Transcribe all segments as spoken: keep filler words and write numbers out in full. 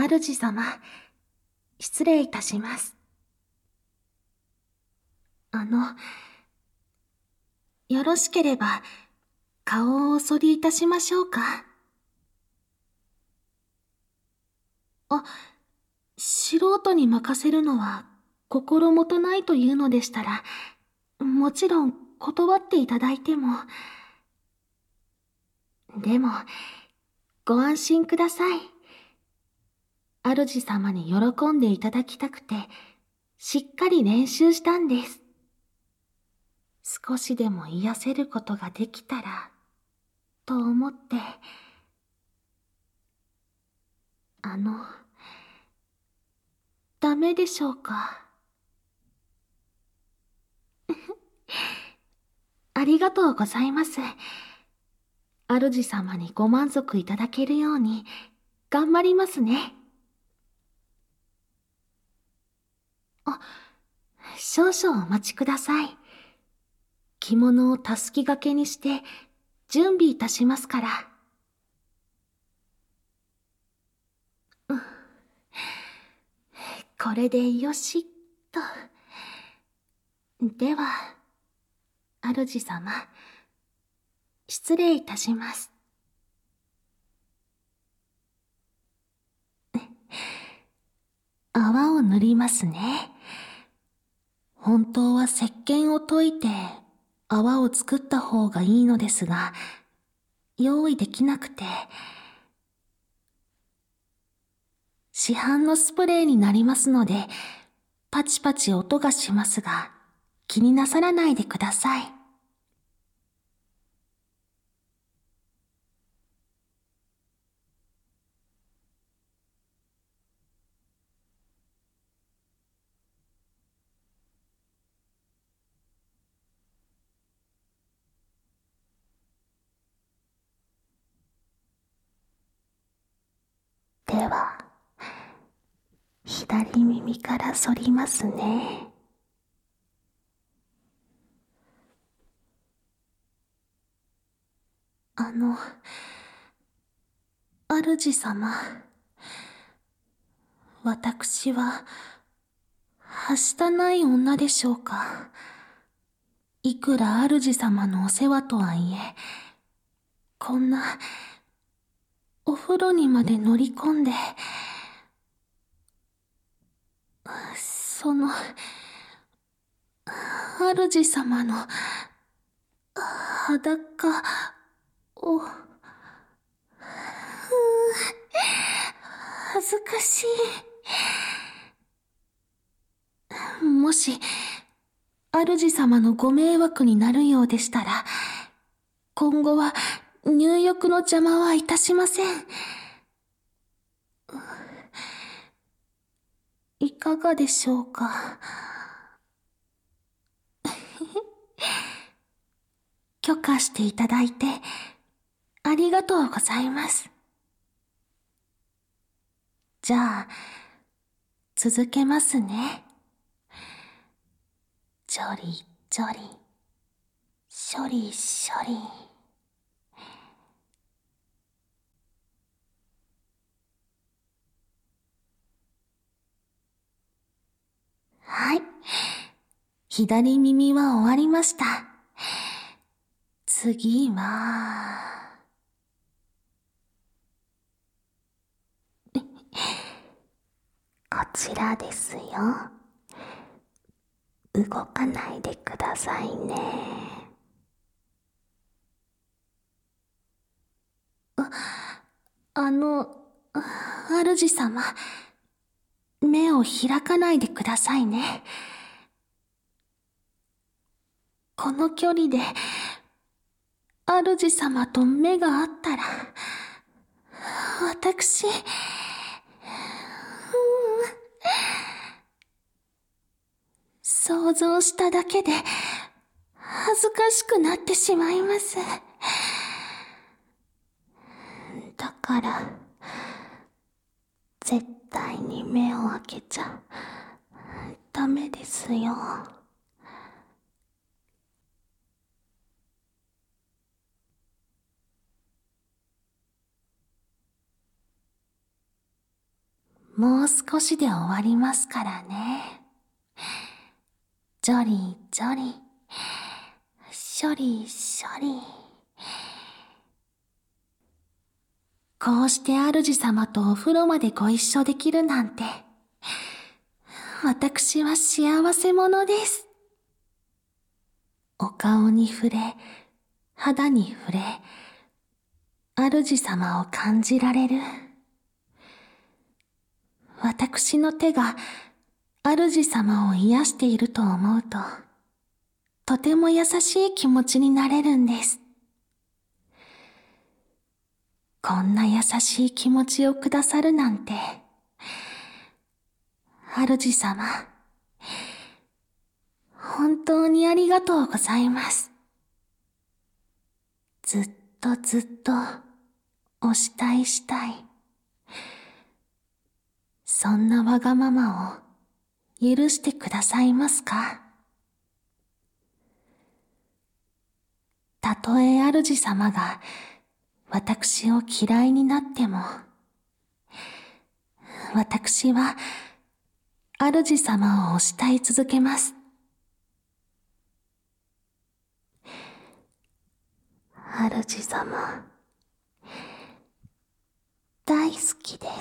主様、失礼いたします。あの、よろしければ、顔をお剃りいたしましょうか。あ、素人に任せるのは心もとないというのでしたら、もちろん断っていただいても。でも、ご安心ください。主様に喜んでいただきたくて、しっかり練習したんです。少しでも癒せることができたら、と思って。あの、ダメでしょうか。ありがとうございます。主様にご満足いただけるように、頑張りますね。あ、少々お待ちください。着物をたすき掛けにして、準備いたしますから。うん、これでよしっと。では、主様、失礼いたします。泡を塗りますね。本当は石鹸を溶いて泡を作った方がいいのですが、用意できなくて。市販のスプレーになりますので、パチパチ音がしますが、気になさらないでください。では、左耳から剃りますね。あの、主様、私は、はしたない女でしょうか。いくら主様のお世話とはいえ、こんな、お風呂にまで乗り込んで、その、主様の、裸を、恥ずかしい。もし、主様のご迷惑になるようでしたら、今後は入浴の邪魔はいたしません。いかがでしょうか。許可していただいて、ありがとうございます。じゃあ、続けますね。ジョリジョリ、ショリショリ。はい。左耳は終わりました。次は、こちらですよ。動かないでくださいね。あ、あの、主様、目を開かないでくださいね。この距離で、主様と目が合ったら、私、想像しただけで、恥ずかしくなってしまいます。だから、絶対に目を開けちゃ、ダメですよ。 もう少しで終わりますからね。ジョリジョリ、ショリショリ。こうして主様とお風呂までご一緒できるなんて、私は幸せ者です。お顔に触れ、肌に触れ、主様を感じられる。私の手が主様を癒していると思うと、とても優しい気持ちになれるんです。こんな優しい気持ちをくださるなんて、主様、本当にありがとうございます。ずっとずっとお慕いしたい。そんなわがままを許してくださいますか？たとえ主様が私を嫌いになっても、私は主様をお慕い続けます。主様、大好きです。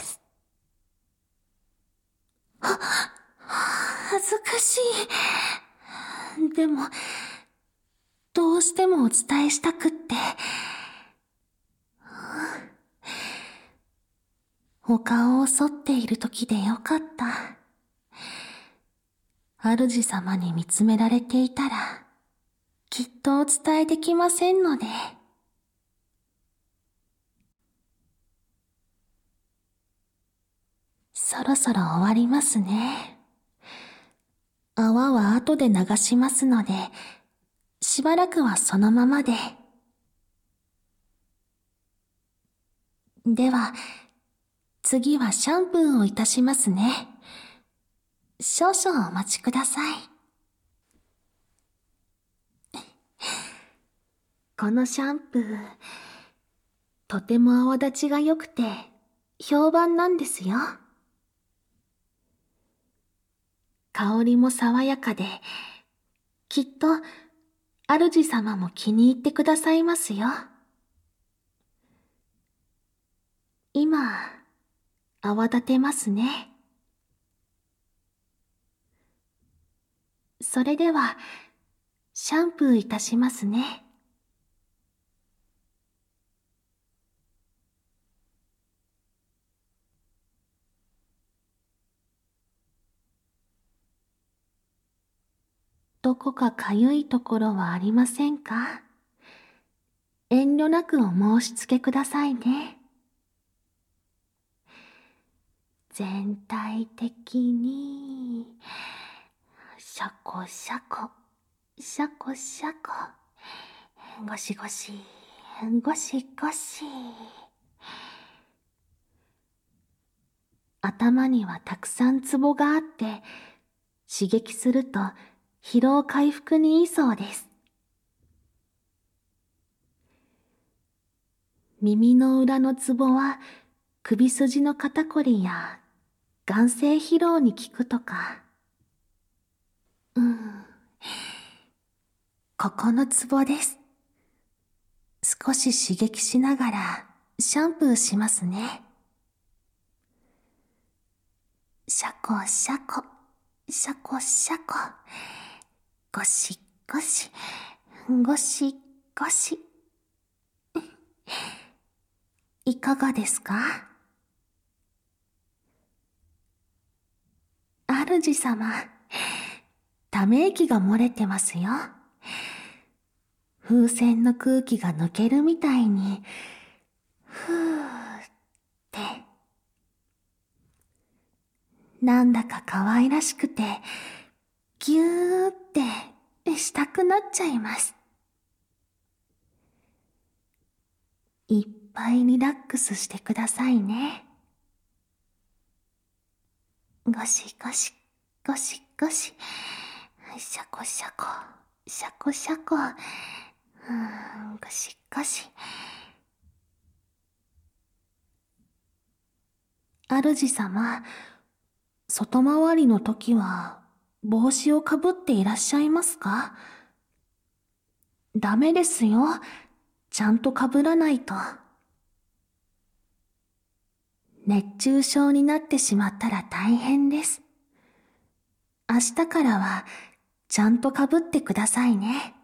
は、恥ずかしい。でも、どうしてもお伝えしたくって。お顔を剃っている時でよかった。主様に見つめられていたら、きっとお伝えできませんので。そろそろ終わりますね。泡は後で流しますので、しばらくはそのままで。では、次はシャンプーをいたしますね。少々お待ちください。このシャンプー、とても泡立ちが良くて評判なんですよ。香りも爽やかで、きっと主様も気に入ってくださいますよ。今、泡立てますね。それでは、シャンプーいたしますね。どこかかゆいところはありませんか？遠慮なくお申し付けくださいね。全体的に、シャコシャコ、シャコシャコ、ゴシゴシ、ゴシゴシ。頭にはたくさんツボがあって、刺激すると疲労回復にいいそうです。耳の裏のツボは首筋の肩こりや眼性疲労に効くとか。うん。ここのツボです。少し刺激しながらシャンプーしますね。シャコシャコ、シャコシャコ、ゴシゴシ、ゴシゴシ。いかがですか？主様、ため息が漏れてますよ。風船の空気が抜けるみたいに、ふーって。なんだか可愛らしくて、ぎゅーってしたくなっちゃいます。いっぱいリラックスしてくださいね。ゴシゴシ、ゴシゴシ、シャコシャコ、シャコシャコ、うーん、ゴシゴシ。 主様、外回りの時は帽子をかぶっていらっしゃいますか？ダメですよ。ちゃんとかぶらないと。熱中症になってしまったら大変です。明日からはちゃんとかぶってくださいね。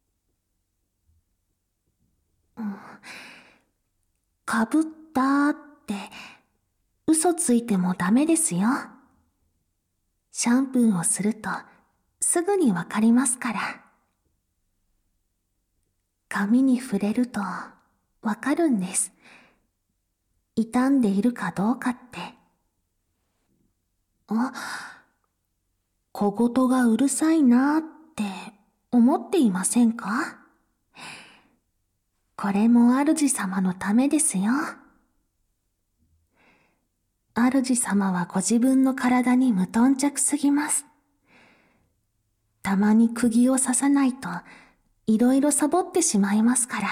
うん、かぶったって嘘ついてもダメですよ。シャンプーをするとすぐにわかりますから。髪に触れるとわかるんです。傷んでいるかどうかって。あ、小言がうるさいなって思っていませんか？これも主様のためですよ。主様はご自分の体に無頓着すぎます。たまに釘を刺さないといろいろサボってしまいますから。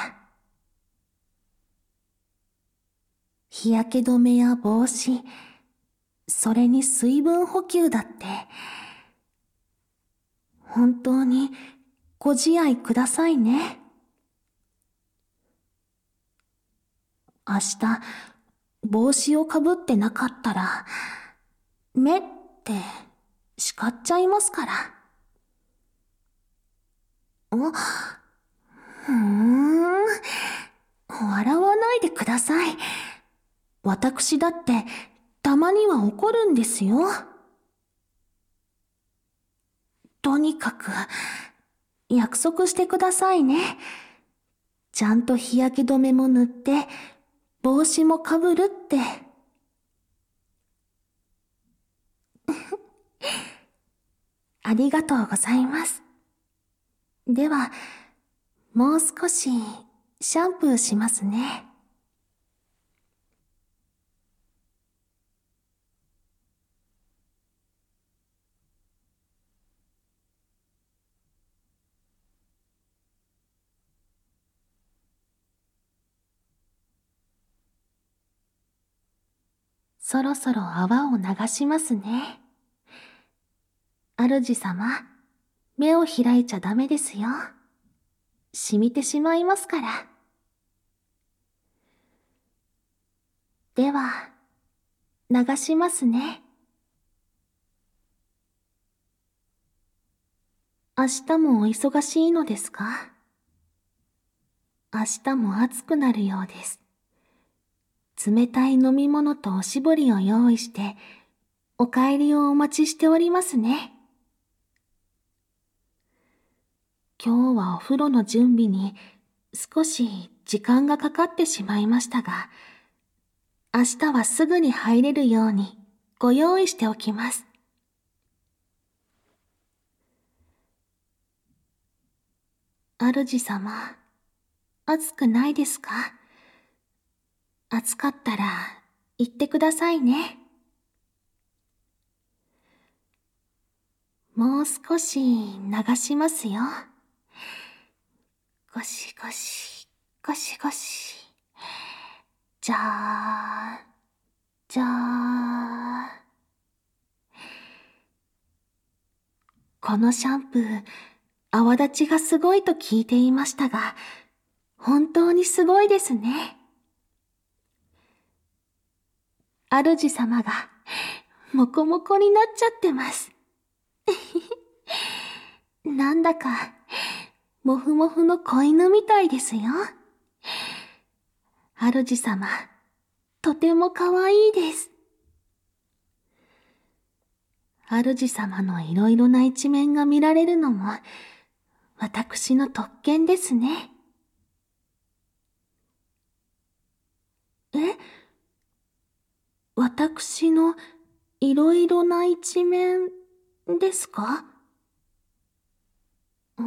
日焼け止めや帽子、それに水分補給だって、本当にご自愛くださいね。明日、帽子をかぶってなかったら、目って叱っちゃいますから。お、ふーん、笑わないでください。私だってたまには怒るんですよ。とにかく、約束してくださいね。ちゃんと日焼け止めも塗って、帽子もかぶるって。ありがとうございます。では、もう少しシャンプーしますね。そろそろ泡を流しますね。主様、目を開いちゃダメですよ。染みてしまいますから。では、流しますね。明日もお忙しいのですか？明日も暑くなるようです。冷たい飲み物とおしぼりを用意して、お帰りをお待ちしておりますね。今日はお風呂の準備に少し時間がかかってしまいましたが、明日はすぐに入れるようにご用意しておきます。主様、暑くないですか？暑かったら言ってくださいね。もう少し流しますよ。ゴシゴシ、ゴシゴシ。じゃー、じゃー。このシャンプー、泡立ちがすごいと聞いていましたが、本当にすごいですね。主様が、もこもこになっちゃってます。なんだか、もふもふの子犬みたいですよ。主様、とてもかわいいです。主様のいろいろな一面が見られるのも、私の特権ですね。え？私のいろいろな一面ですか？うん。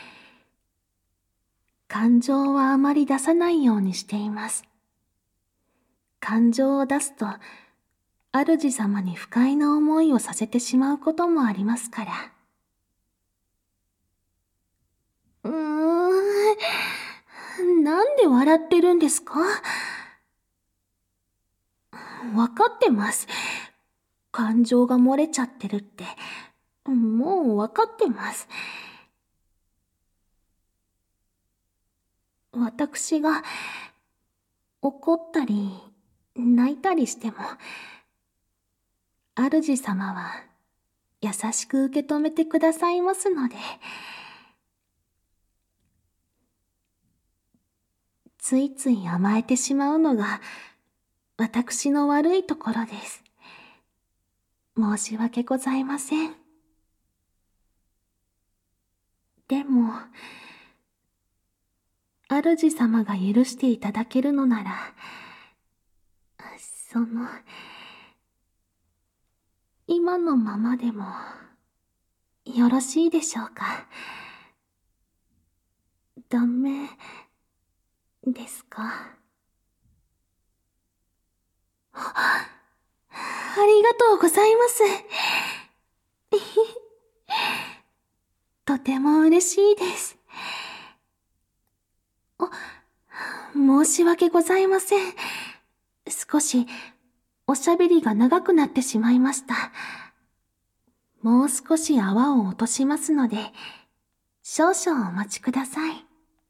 感情はあまり出さないようにしています。感情を出すと、主様に不快な思いをさせてしまうこともありますから。うーん、なんで笑ってるんですか？ わかってます。感情が漏れちゃってるって、もうわかってます。私が怒ったり泣いたりしても、主様は優しく受け止めてくださいますので、ついつい甘えてしまうのが私の悪いところです。申し訳ございません。でも、主様が許していただけるのなら、その、今のままでもよろしいでしょうか。ダメですか。あ、ありがとうございます。とても嬉しいです。あ、申し訳ございません。少しおしゃべりが長くなってしまいました。もう少し泡を落としますので、少々お待ちください。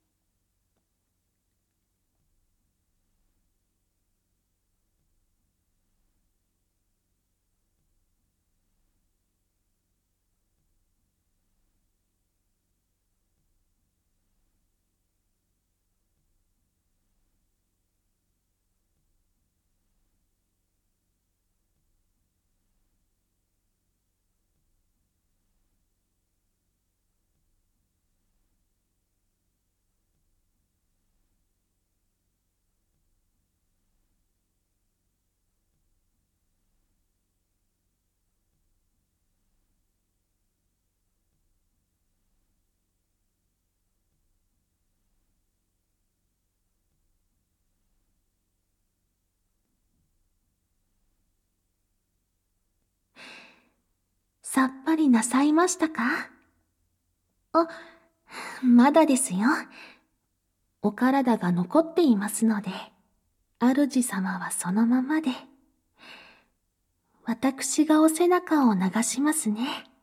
さっぱりなさいましたか？あ、まだですよ。お体が残っていますので、主様はそのままで。私がお背中を流しますね。